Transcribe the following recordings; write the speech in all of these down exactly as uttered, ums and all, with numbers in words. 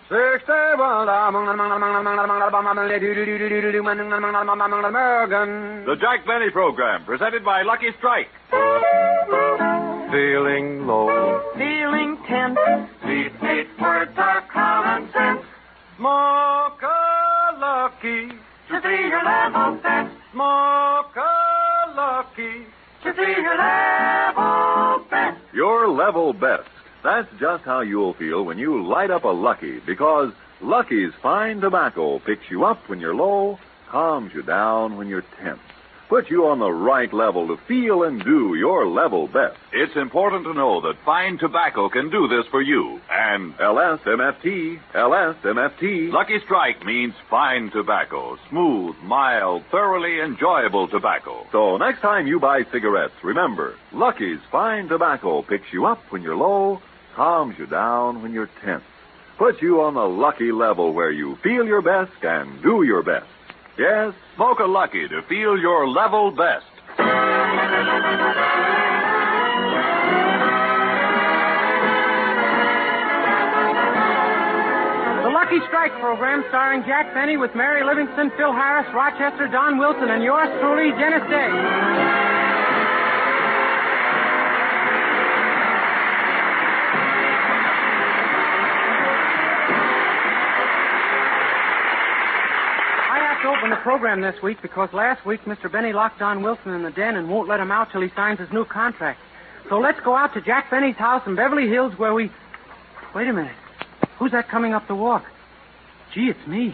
The Jack Benny Program, presented by Lucky Strike. Feeling low. Feeling tense. These eight words are common sense. Smoke a Lucky To be your level best. Smoke a Lucky To be your level best. Your level best. That's just how you'll feel when you light up a Lucky, because Lucky's fine tobacco picks you up when you're low, calms you down when you're tense, puts you on the right level to feel and do your level best. It's important to know that fine tobacco can do this for you. And L S M F T, L S M F T. Lucky Strike means fine tobacco, smooth, mild, thoroughly enjoyable tobacco. So next time you buy cigarettes, remember, Lucky's fine tobacco picks you up when you're low, calms you down when you're tense, puts you on the Lucky level where you feel your best and do your best. Yes, smoke a Lucky to feel your level best. The Lucky Strike program starring Jack Benny with Mary Livingston, Phil Harris, Rochester, Don Wilson, and yours truly, Dennis Day. Open the program this week because last week Mister Benny locked Don Wilson in the den and won't let him out till he signs his new contract. So let's go out to Jack Benny's house in Beverly Hills where we... Wait a minute. Who's that coming up the walk? Gee, it's me.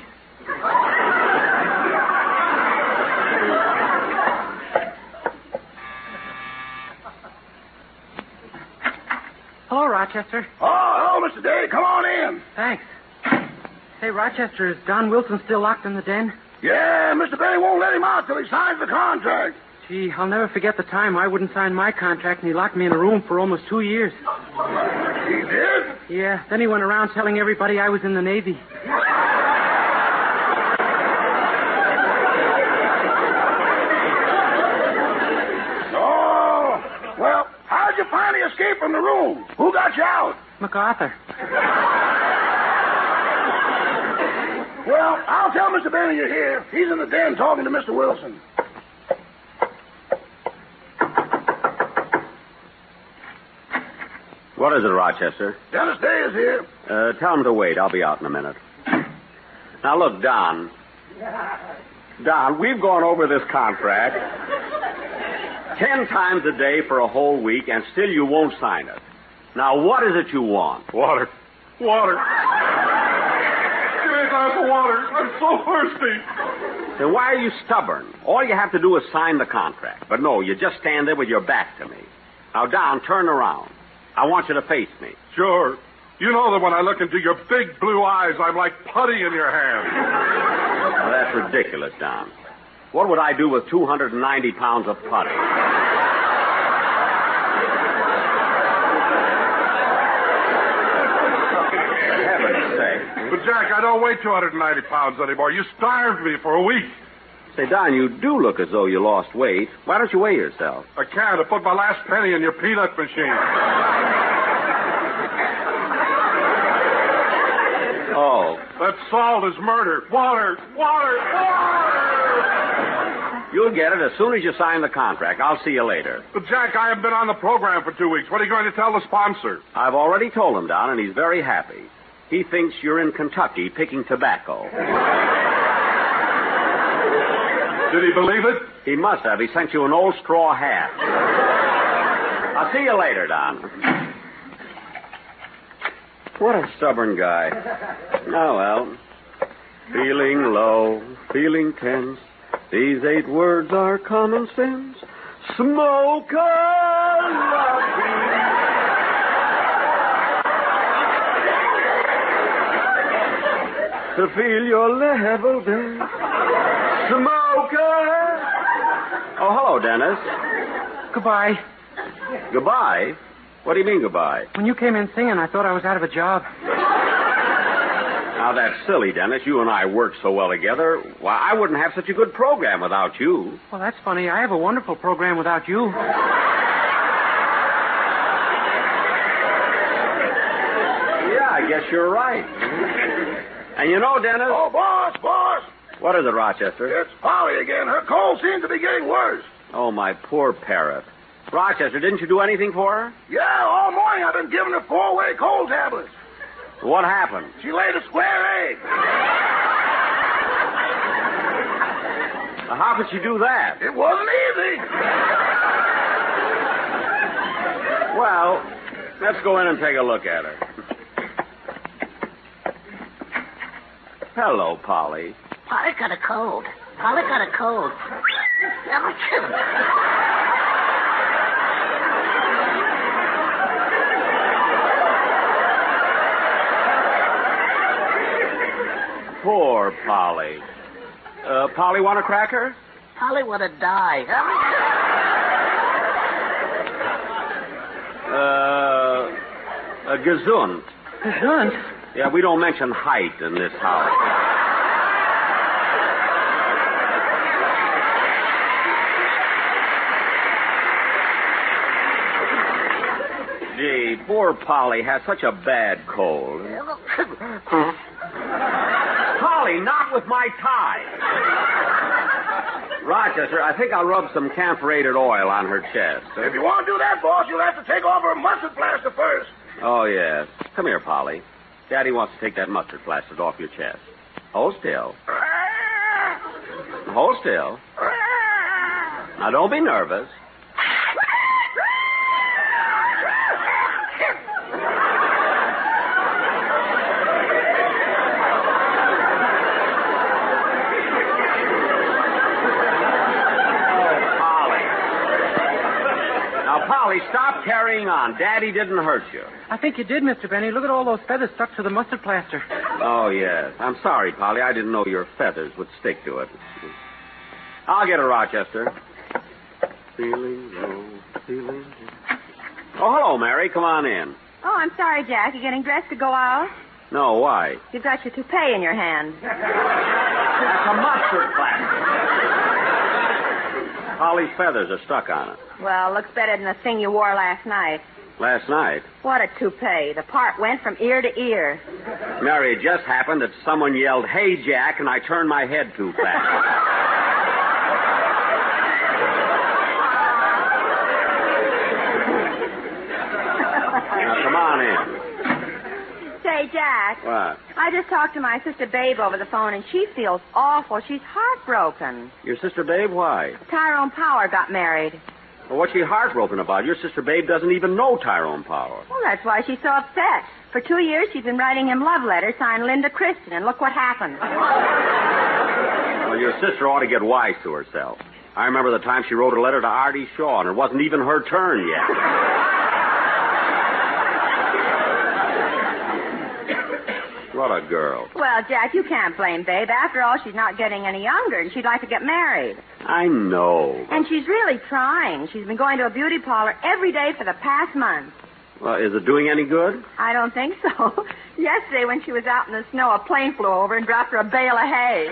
Hello, Rochester. Oh, hello, Mister Day. Come on in. Thanks. Say, Rochester, is Don Wilson still locked in the den? Yeah, Mister Benny won't let him out till he signs the contract. Gee, I'll never forget the time I wouldn't sign my contract and he locked me in a room for almost two years. He did? Yeah, then he went around telling everybody I was in the Navy. Oh, well, how'd you finally escape from the room? Who got you out? MacArthur. Well, I'll tell Mister Benny you're here. He's in the den talking to Mister Wilson. What is it, Rochester? Dennis Day is here. Uh, tell him to wait. I'll be out in a minute. Now, look, Don. Don, we've gone over this contract ten times a day for a whole week, and still you won't sign it. Now, what is it you want? Water. Water. Give me a glass of water. I'm so thirsty. Then why are you stubborn? All you have to do is sign the contract. But no, you just stand there with your back to me. Now, Don, turn around. I want you to face me. Sure. You know that when I look into your big blue eyes, I'm like putty in your hand. Now, that's ridiculous, Don. What would I do with two hundred ninety pounds of putty? For heaven's sake. But, Jack, I don't weigh two hundred ninety pounds anymore. You starved me for a week. Say, Don, you do look as though you lost weight. Why don't you weigh yourself? I can't. I put my last penny in your peanut machine. Oh. That salt is murder. Water, water, water! You'll get it as soon as you sign the contract. I'll see you later. But, Jack, I haven't been on the program for two weeks. What are you going to tell the sponsor? I've already told him, Don, and he's very happy. He thinks you're in Kentucky picking tobacco. Did he believe it? He must have. He sent you an old straw hat. I'll see you later, Don. What a stubborn guy. Oh, well. Feeling low, feeling tense. These eight words are common sense. Smoke a Lucky. To feel your level best. Smoke a... Oh, hello, Dennis. Goodbye. Goodbye? What do you mean, goodbye? When you came in singing, I thought I was out of a job. Now, that's silly, Dennis. You and I work so well together. Why, I wouldn't have such a good program without you. Well, that's funny. I have a wonderful program without you. Yeah, I guess guess you're right. And you know, Dennis... Oh, boss, boss. What is it, Rochester? It's Polly again. Her cold seems to be getting worse. Oh, my poor parrot. Rochester, didn't you do anything for her? Yeah, all morning I've been giving her four-way cold tablets. What happened? She laid a square egg. Now, how could she do that? It wasn't easy. Well, let's go in and take a look at her. Hello, Polly. Polly got a cold. Polly got a cold. Poor Polly. Uh, Polly, want a cracker? Polly would have died. Uh, a gesund. Gesund? Yeah, we don't mention height in this house. Gee, poor Polly has such a bad cold. Polly, not with my tie. Rochester, I think I'll rub some camphorated oil on her chest. If you want to do that, boss, you'll have to take off her mustard plaster first. Oh, yes. Come here, Polly. Daddy wants to take that mustard plaster off your chest. Hold still. Hold still. Now, don't be nervous. Polly, stop carrying on. Daddy didn't hurt you. I think you did, Mister Benny. Look at all those feathers stuck to the mustard plaster. Oh, yes. I'm sorry, Polly. I didn't know your feathers would stick to it. I'll get a Rochester. Feeling low, feeling low. Oh, hello, Mary. Come on in. Oh, I'm sorry, Jack. You getting dressed to go out? No, why? You've got your toupee in your hand. That's a mustard plaster. Polly's feathers are stuck on it. Well, looks better than the thing you wore last night. Last night? What a toupee. The part went from ear to ear. Mary, it just happened that someone yelled, "Hey, Jack," and I turned my head too fast. Now, come on in. Say, Jack. What? I just talked to my sister Babe over the phone, and she feels awful. She's heartbroken. Your sister Babe? Why? Tyrone Power got married. Well, what's she heartbroken about? Your sister Babe doesn't even know Tyrone Power. Well, that's why she's so upset. For two years, she's been writing him love letters signed Linda Christian, and look what happened. Well, your sister ought to get wise to herself. I remember the time she wrote a letter to Artie Shaw, and it wasn't even her turn yet. What a girl. Well, Jack, you can't blame Babe. After all, she's not getting any younger, and she'd like to get married. I know. And she's really trying. She's been going to a beauty parlor every day for the past month. Well, is it doing any good? I don't think so. Yesterday, when she was out in the snow, a plane flew over and dropped her a bale of hay.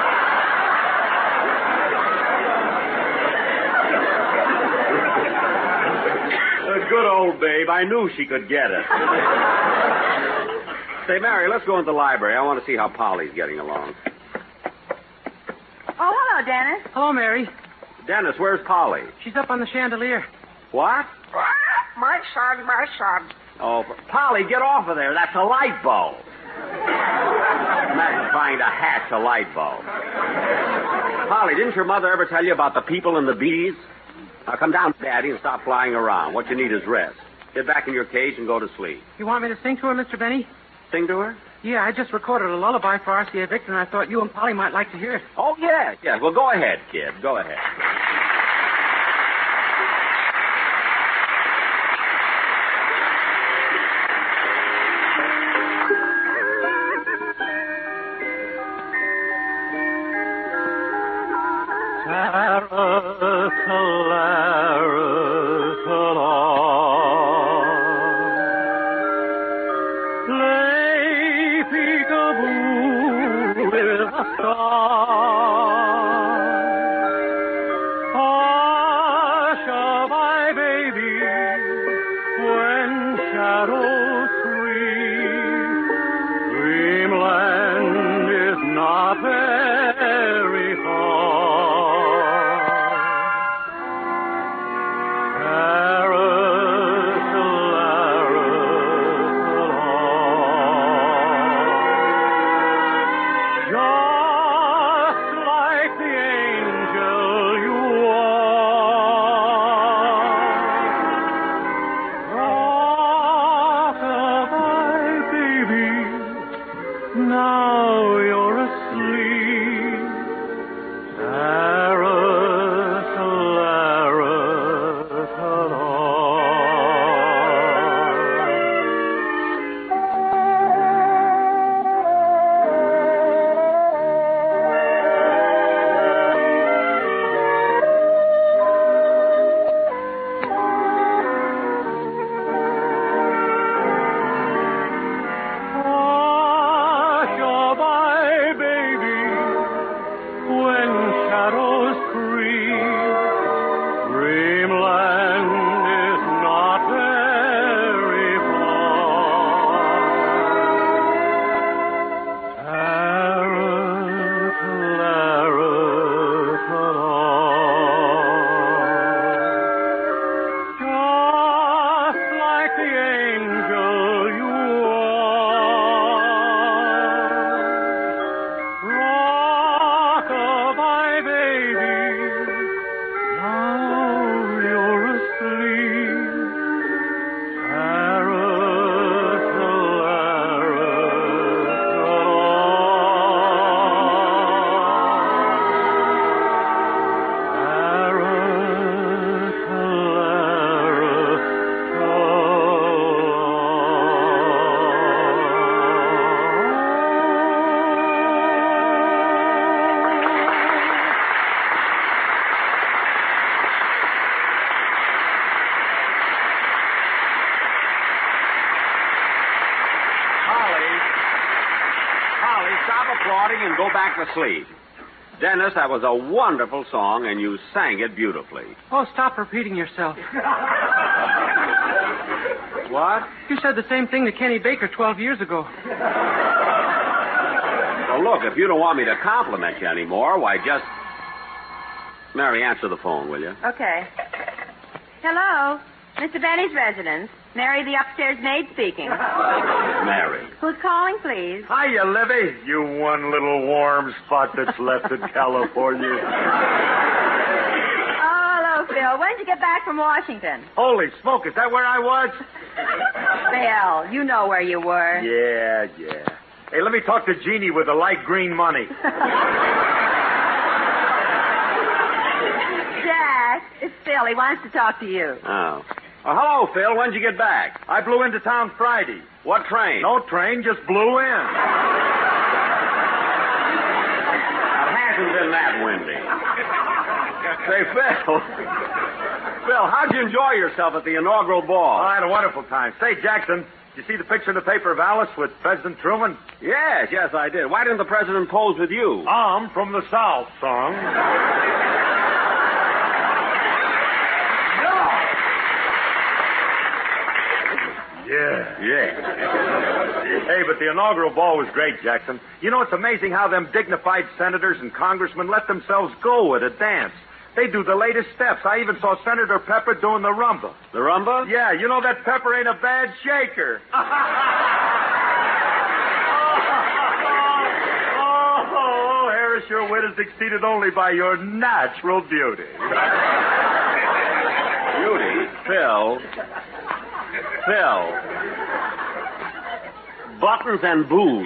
A good old Babe. I knew she could get it. Say, Mary, let's go into the library. I want to see how Polly's getting along. Oh, hello, Dennis. Hello, Mary. Dennis, where's Polly? She's up on the chandelier. What? My son, my son. Oh, Polly, get off of there. That's a light bulb. Imagine trying to hatch a light bulb. Polly, didn't your mother ever tell you about the people and the bees? Now, come down, Daddy, and stop flying around. What you need is rest. Get back in your cage and go to sleep. You want me to sing to her, Mister Benny? Sing to her? Yeah, I just recorded a lullaby for R C A Victor, and I thought you and Polly might like to hear it. Oh, yes, yes. Well, go ahead, kid. Go ahead. stop applauding and go back to sleep. Dennis, that was a wonderful song, and you sang it beautifully. Oh, stop repeating yourself. What? You said the same thing to Kenny Baker twelve years ago. Well, look, if you don't want me to compliment you anymore, why, just... Mary, answer the phone, will you? Okay. Hello, Mister Benny's residence. Mary, the upstairs maid speaking. Mary. Who's calling, please? Hiya, Livy. You one little warm spot that's left in California. Oh, hello, Phil. When did you get back from Washington? Holy smoke, is that where I was? Phil, you know where you were. Yeah, yeah. Hey, let me talk to Jeannie with the light green money. Jack, it's Phil. He wants to talk to you. Oh. Oh, hello, Phil. When'd you get back? I blew into town Friday. What train? No train, just blew in. It hasn't been that windy. Say, Phil. Phil, how'd you enjoy yourself at the inaugural ball? I had a wonderful time. Say, Jackson, did you see the picture in the paper of Alice with President Truman? Yes, yes, I did. Why didn't the president pose with you? I'm from the South, son. Yeah. Yeah. Hey, but the inaugural ball was great, Jackson. You know, it's amazing how them dignified senators and congressmen let themselves go at a dance. They do the latest steps. I even saw Senator Pepper doing the rumba. The rumba? Yeah, you know that Pepper ain't a bad shaker. Oh, Harris, your wit is exceeded only by your natural beauty. Beauty? Phil. Phil. Buttons and booze.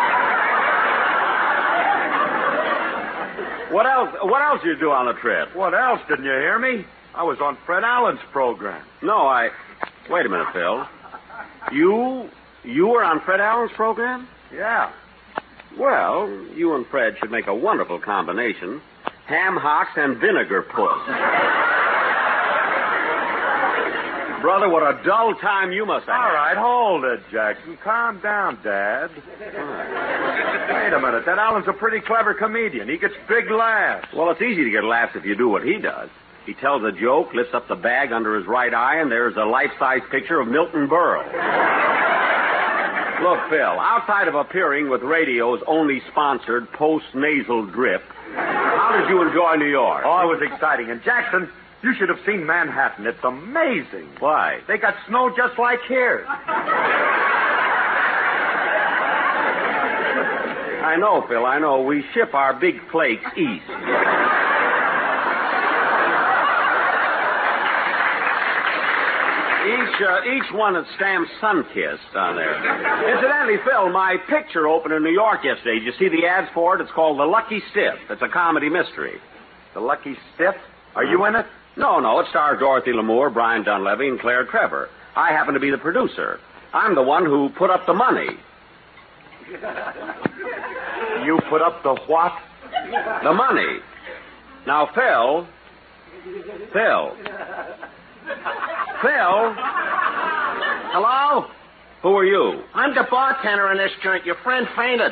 What else? What else did you do on the trip? What else? Didn't you hear me? I was on Fred Allen's program. No, I... Wait a minute, Phil. You... You were on Fred Allen's program? Yeah. Well, you and Fred should make a wonderful combination. Ham hocks and vinegar puss. Brother, what a dull time you must have. All right, hold it, Jackson. Calm down, Dad. Wait a minute. That Allen's a pretty clever comedian. He gets big laughs. Well, it's easy to get laughs if you do what he does. He tells a joke, lifts up the bag under his right eye, and there's a life-size picture of Milton Berle. Look, Phil, outside of appearing with radio's only sponsored post-nasal drip, how did you enjoy New York? Oh, it was exciting. And Jackson, you should have seen Manhattan. It's amazing. Why? They got snow just like here. I know, Phil, I know. We ship our big flakes east. Each, uh, each one that stamped Sunkissed on there. Incidentally, Phil, my picture opened in New York yesterday. Did you see the ads for it? It's called The Lucky Stiff. It's a comedy mystery. The Lucky Stiff? Are you in it? No, no. It stars Dorothy Lamour, Brian Dunleavy, and Claire Trevor. I happen to be the producer. I'm the one who put up the money. You put up the what? The money. Now, Phil. Phil. Phil? Hello? Who are you? I'm the bartender in this joint. Your friend fainted.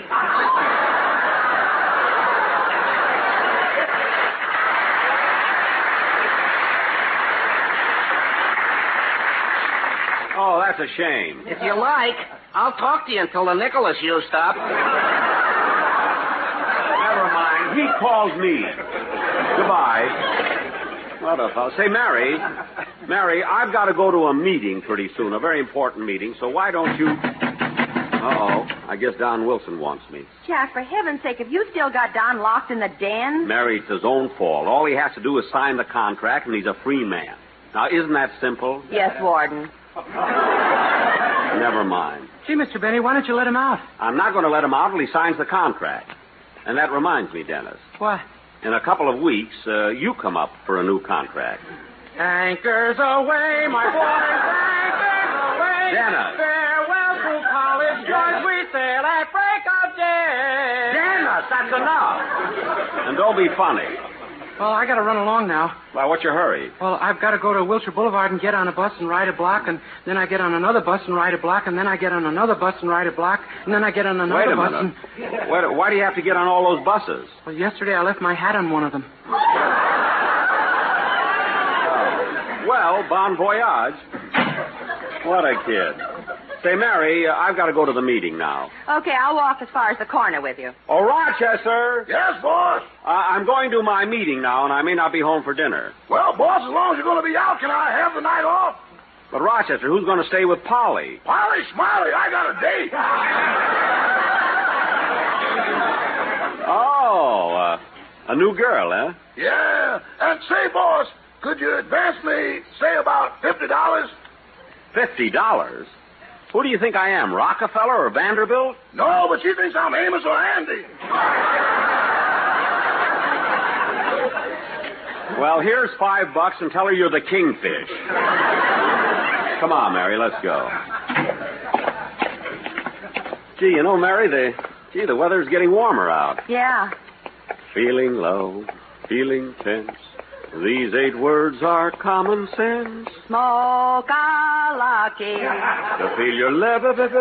Oh, that's a shame. If you like, I'll talk to you until the nickel is used up. Never mind. He calls me. Goodbye. What a fellow. Say, Mary, Mary, I've got to go to a meeting pretty soon, a very important meeting, so why don't you... Uh-oh. I guess Don Wilson wants me. Jack, for heaven's sake, have you still got Don locked in the den? Mary, it's his own fault. All he has to do is sign the contract, and he's a free man. Now, isn't that simple? Yes, Warden. Never mind. Gee, Mister Benny, why don't you let him out? I'm not going to let him out until he signs the contract. And that reminds me, Dennis. What? In a couple of weeks, uh, you come up for a new contract. Anchors away, my boys, anchors away. Dennis. Farewell to college, George, we sail at break of day. Dennis, that's enough. And don't be funny. Well, I got to run along now. Well, what's your hurry? Well, I've got to go to Wilshire Boulevard and get on a bus and ride a block, and then I get on another bus and ride a block, and then I get on another bus and ride a block, and then I get on another Wait a bus minute. and... Wait, why do you have to get on all those buses? Well, yesterday I left my hat on one of them. Well, bon voyage. What a kid. Say, Mary, uh, I've got to go to the meeting now. Okay, I'll walk as far as the corner with you. Oh, Rochester. Yes, boss. Uh, I'm going to my meeting now, and I may not be home for dinner. Well, boss, as long as you're going to be out, can I have the night off? But, Rochester, who's going to stay with Polly? Polly Smiley, I got a date. Oh, uh, a new girl, eh? Yeah. And say, boss, could you advance me, say, about fifty dollars? Fifty dollars? Who do you think I am, Rockefeller or Vanderbilt? No, but she thinks I'm Amos or Andy. Well, here's five bucks and tell her you're the kingfish. Come on, Mary, let's go. Gee, you know, Mary, the gee, the weather's getting warmer out. Yeah. Feeling low, feeling tense. These eight words are common sense. Smoke a lucky. To feel your level bell.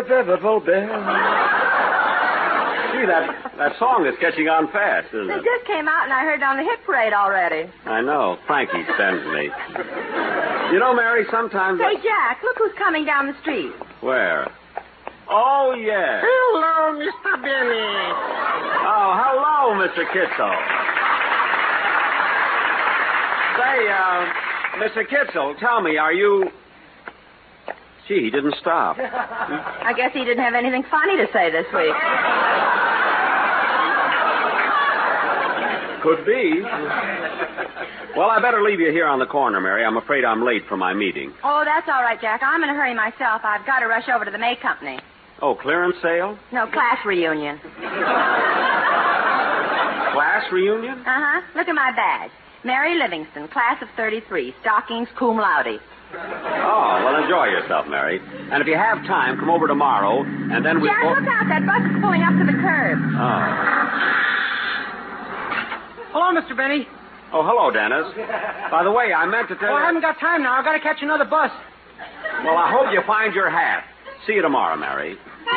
See, that, that song is catching on fast, isn't It it? just came out and I heard it on the hit parade already. I know. Frankie sends me. You know, Mary, sometimes... Say, I... Jack, look who's coming down the street. Where? Oh, yes. Hello, Mister Benny. Oh, hello, Mister Kitzel. Say, uh, Mister Kitzel, tell me, are you... Gee, he didn't stop. I guess he didn't have anything funny to say this week. Could be. Well, I better leave you here on the corner, Mary. I'm afraid I'm late for my meeting. Oh, that's all right, Jack. I'm in a hurry myself. I've got to rush over to the May Company. Oh, clearance sale? No, class reunion. Class reunion? Uh-huh. Look at my badge. Mary Livingston, class of thirty-three, stockings cum laude. Oh, well, enjoy yourself, Mary. And if you have time, come over tomorrow, and then we... Jack, look out. That bus is pulling up to the curb. Oh. Hello, Mister Benny. Oh, hello, Dennis. By the way, I meant to tell Oh, you... I haven't got time now. I've got to catch another bus. Well, I hope you find your hat. See you tomorrow, Mary.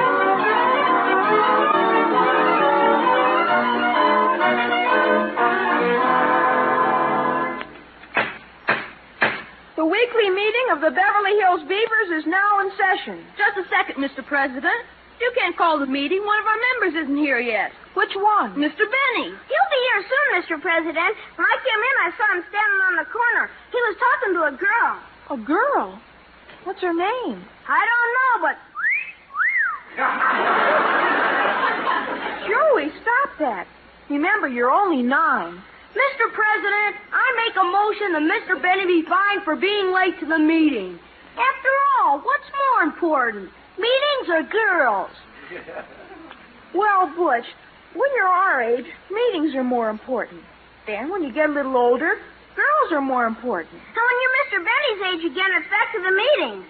The weekly meeting of the Beverly Hills Beavers is now in session. Just a second, Mister President. You can't call the meeting. One of our members isn't here yet. Which one? Mister Benny. He'll be here soon, Mister President. When I came in, I saw him standing on the corner. He was talking to a girl. A girl? What's her name? I don't know, but... Joey, stop that. Remember, you're only nine. Mister President, I make a motion that Mister Benny be fined for being late to the meeting. After all, what's more important, meetings or girls? Well, Butch, when you're our age, meetings are more important. Then, when you get a little older, girls are more important. And when you're Mister Benny's age, you get effect to the meeting.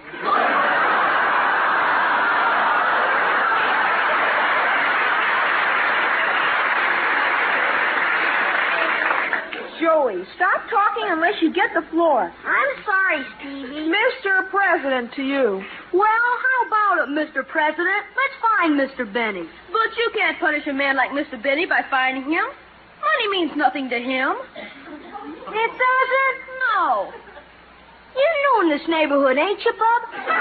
Joey, stop talking unless you get the floor. I'm sorry, Stevie. Mister President to you. Well, how about it, Mister President? Let's find Mister Benny. But you can't punish a man like Mister Benny by fining him. Money means nothing to him. It doesn't? No. You're new in this neighborhood, ain't you, Bub?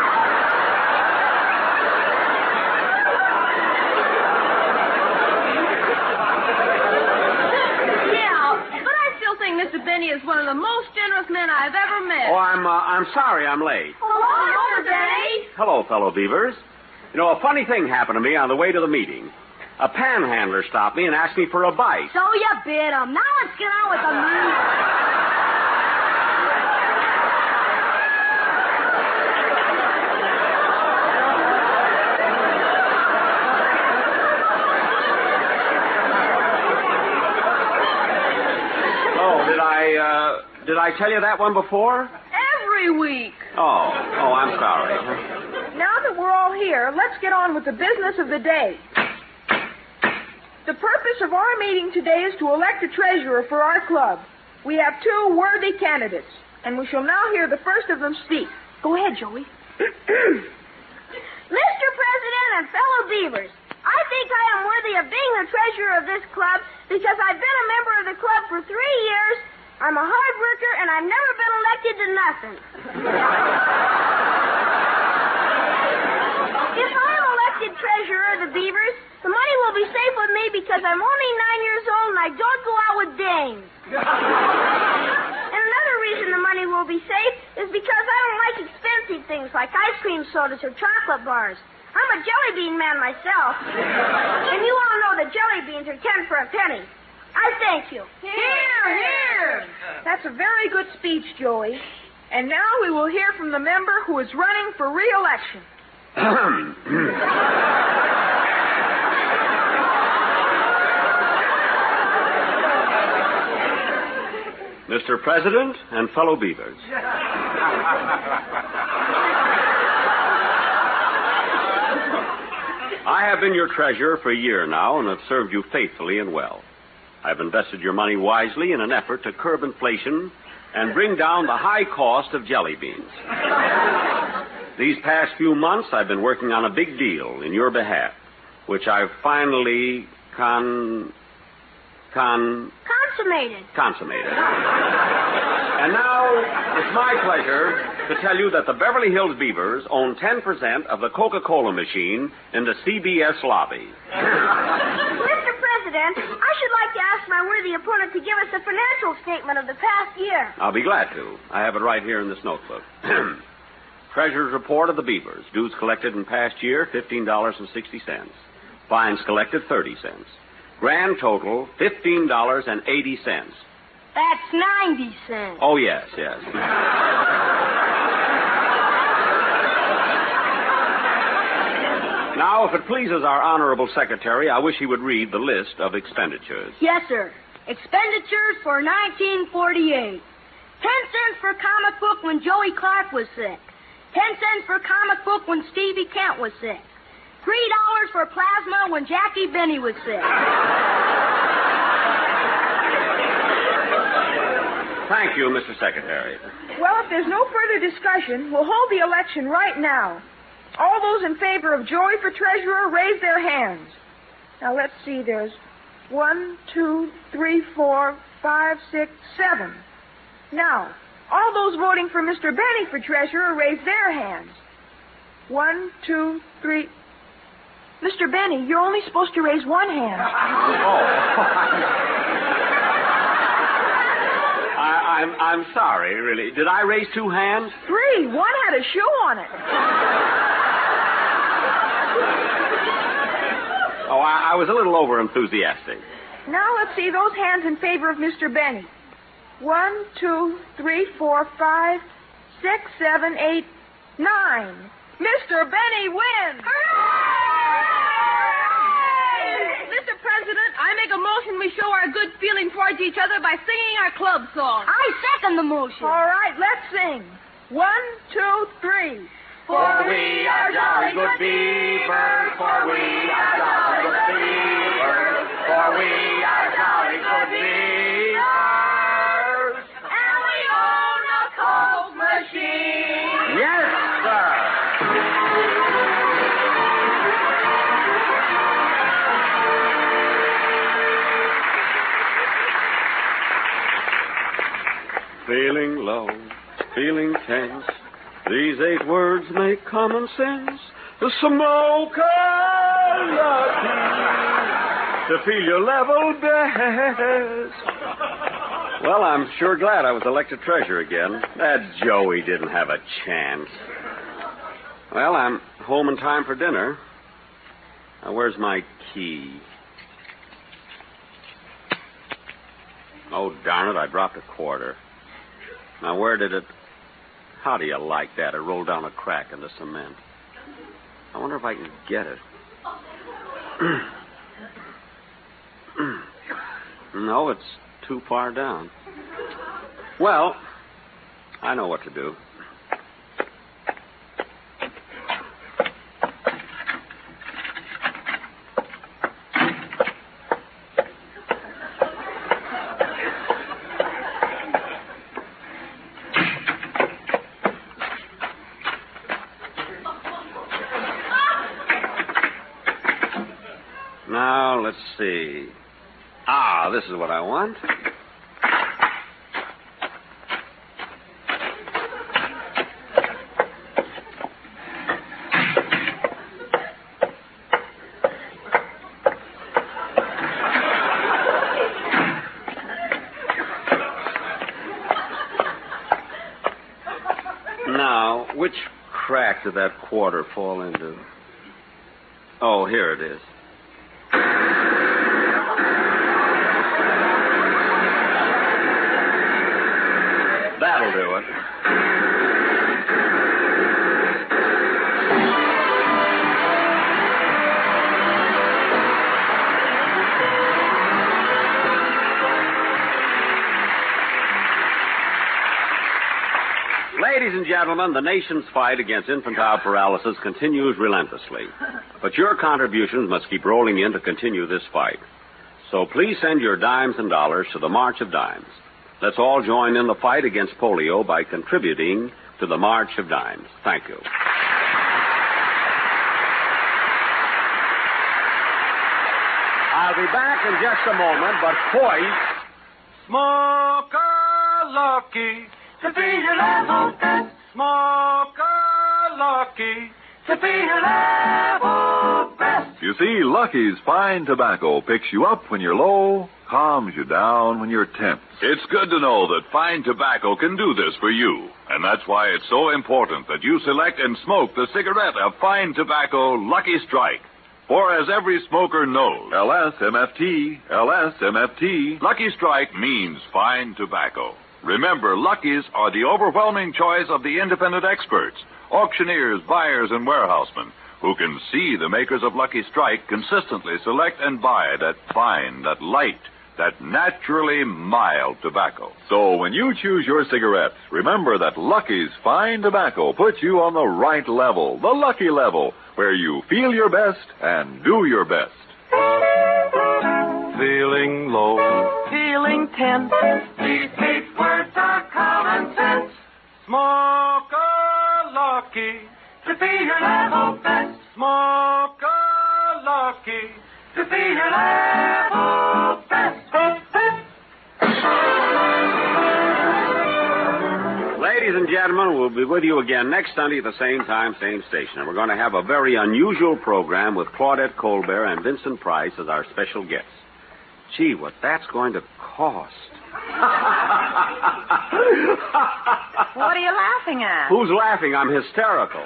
Mister Benny is one of the most generous men I've ever met. Oh, I'm uh, I'm sorry I'm late. Hello, Mister Benny. Hello, fellow beavers. You know, a funny thing happened to me on the way to the meeting. A panhandler stopped me and asked me for a bite. So you bit him. Now let's get on with the meeting. Did I tell you that one before? Every week. Oh, oh, I'm sorry. Now that we're all here, let's get on with the business of the day. The purpose of our meeting today is to elect a treasurer for our club. We have two worthy candidates, and we shall now hear the first of them speak. Go ahead, Joey. Mister President and fellow Beavers, I think I am worthy of being the treasurer of this club because I've been a member of the club for three years. I'm a hard worker, and I've never been elected to nothing. If I'm elected treasurer of the Beavers, the money will be safe with me because I'm only nine years old and I don't go out with dames. And another reason the money will be safe is because I don't like expensive things like ice cream sodas or chocolate bars. I'm a jelly bean man myself. And you all know that jelly beans are ten for a penny. I thank you. Here, here. That's a very good speech, Joey. And now we will hear from the member who is running for re-election. Mister President and fellow Beavers. I have been your treasurer for a year now and have served you faithfully and well. I've invested your money wisely in an effort to curb inflation and bring down the high cost of jelly beans. These past few months, I've been working on a big deal in your behalf, which I've finally con... con... Consummated. consummated. And now, it's my pleasure to tell you that the Beverly Hills Beavers own ten percent of the Coca-Cola machine in the C B S lobby. Mister President, I should like to ask my worthy opponent to give us a financial statement of the past year. I'll be glad to. I have it right here in this notebook. Treasurer's report of the Beavers. Dues collected in past year, fifteen dollars and sixty cents. Fines collected, thirty cents. Grand total, fifteen dollars and eighty cents. That's ninety cents. Oh, yes, yes. Now, if it pleases our honorable secretary, I wish he would read the list of expenditures. Yes, sir. Expenditures for nineteen forty-eight. Ten cents for comic book when Joey Clark was sick. Ten cents for comic book when Stevie Kent was sick. Three dollars for plasma when Jackie Benny was sick. Thank you, Mister Secretary. Well, if there's no further discussion, we'll hold the election right now. All those in favor of Joey for treasurer, raise their hands. Now, let's see. There's one, two, three, four, five, six, seven. Now, all those voting for Mister Benny for treasurer, raise their hands. One, two, three. Mister Benny, you're only supposed to raise one hand. I, I'm, I'm sorry, really. Did I raise two hands? Three. One had a shoe on it. Oh, I, I was a little over-enthusiastic. Now let's see those hands in favor of Mister Benny. One, two, three, four, five, six, seven, eight, nine. Mister Benny wins! Mister President, I make a motion we show our good feeling towards each other by singing our club song. I second the motion. All right, let's sing. One, two, three. For we are jolly good beavers, for we are jolly good beavers, for we are jolly good beavers. And we own a Coke machine. Yes, sir. Feeling low, feeling tense. These eight words make common sense. The smoke lucky to feel your level best. Well, I'm sure glad I was elected treasurer again. That Joey didn't have a chance. Well, I'm home in time for dinner. Now, where's my key? Oh, darn it, I dropped a quarter. Now, where did it... How do you like that? It rolled down a crack in the cement. I wonder if I can get it. No, it's too far down. Well, I know what to do. Now, let's see. Ah, this is what I want. Now, which crack did that quarter fall into? Oh, here it is. That'll do it. Ladies and gentlemen, the nation's fight against infantile paralysis continues relentlessly. But your contributions must keep rolling in to continue this fight. So please send your dimes and dollars to the March of Dimes. Let's all join in the fight against polio by contributing to the March of Dimes. Thank you. I'll be back in just a moment, but first, Smoke a lucky to be your level best. Smoke a lucky to be your level best. You see, Lucky's fine tobacco picks you up when you're low, calms you down when you're tense. It's good to know that fine tobacco can do this for you. And that's why it's so important that you select and smoke the cigarette of fine tobacco Lucky Strike. For as every smoker knows, L S M F T, L S M F T. Lucky Strike means fine tobacco. Remember, Luckies are the overwhelming choice of the independent experts, auctioneers, buyers, and warehousemen, who can see the makers of Lucky Strike consistently select and buy that fine, that light, that naturally mild tobacco. So when you choose your cigarettes, remember that Lucky's fine tobacco puts you on the right level, the Lucky level, where you feel your best and do your best. Feeling low, feeling tense. These eight words are common sense. Smoke a lucky to be your level best. Smoke a lucky to be your level best. ladies and gentlemen, we'll be with you again next Sunday at the same time, same station. And we're going to have a very unusual program with Claudette Colbert and Vincent Price as our special guests. Gee, what that's going to cost. What are you laughing at? Who's laughing? I'm hysterical.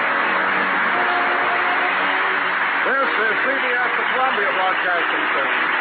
This is C B S, the Columbia Broadcasting System.